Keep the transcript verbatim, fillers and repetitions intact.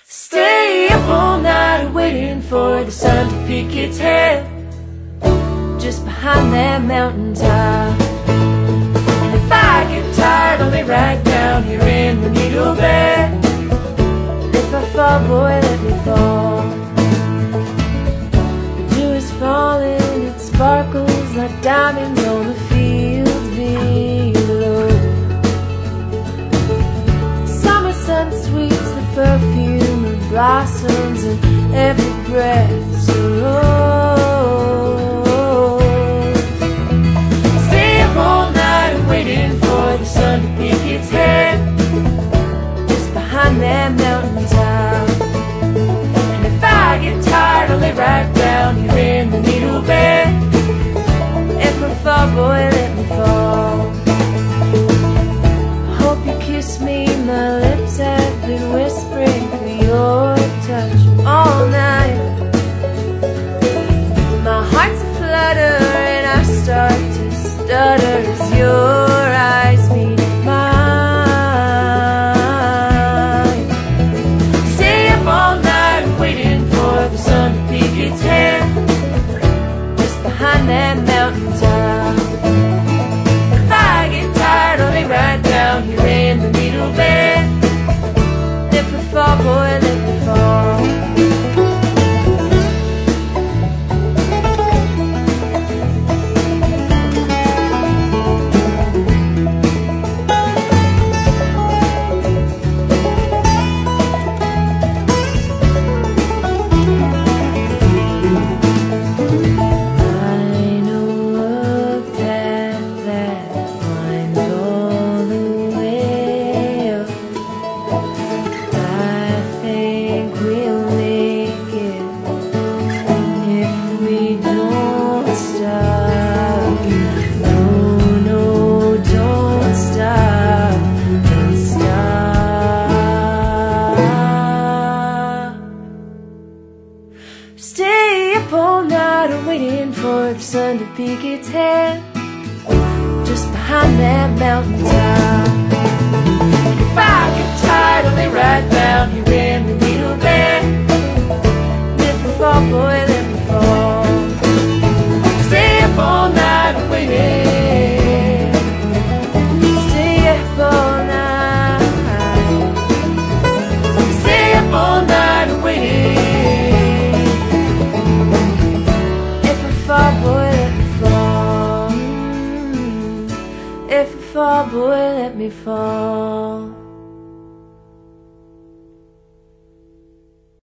Stay up all night waiting for the sun to peek its head just behind that mountain top. And if I get tired, I'll lay right down here in the needle bed. And if I fall, boy, let me fall. The dew is falling, it sparkles like diamonds on the fields below. Summer sun sweeps the perfume of blossoms, and every breath's a rose. Stay up all night waiting for the sun to peek its head just behind that mountain top. And if I get tired, I'll lay right down here in the needle bed. If I fall, boy, let me fall. I hope you kiss me, my lips have been whispering for your touch all night. My heart's a flutter and I start to stutter as your eyes meet mine. Stay up all night waiting for the sun to peek its head just behind that mountain top. If I get tired, I'll lay right down here in the needle bed. If I fall, boy, let me fall. Stay up all night waiting for the sun to peek its head just behind that mountain top. If I get tired, I'll lay right down here